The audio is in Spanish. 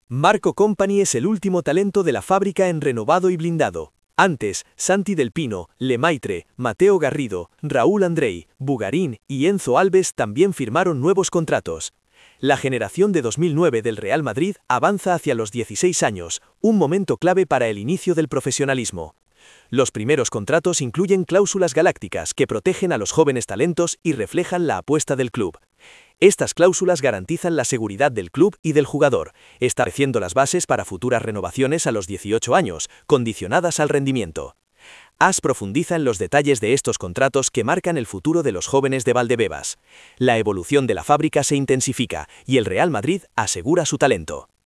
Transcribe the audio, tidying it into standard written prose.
Marco Company es el último talento de la fábrica en renovado y blindado. Antes, Santi Del Pino, Lemaitre, Mateo Garrido, Raúl Andrei, Bugarín y Enzo Alves también firmaron nuevos contratos. La generación de 2009 del Real Madrid avanza hacia los 16 años, un momento clave para el inicio del profesionalismo. Los primeros contratos incluyen cláusulas galácticas que protegen a los jóvenes talentos y reflejan la apuesta del club. Estas cláusulas garantizan la seguridad del club y del jugador, estableciendo las bases para futuras renovaciones a los 18 años, condicionadas al rendimiento. AS profundiza en los detalles de estos contratos que marcan el futuro de los jóvenes de Valdebebas. La evolución de la fábrica se intensifica y el Real Madrid asegura su talento.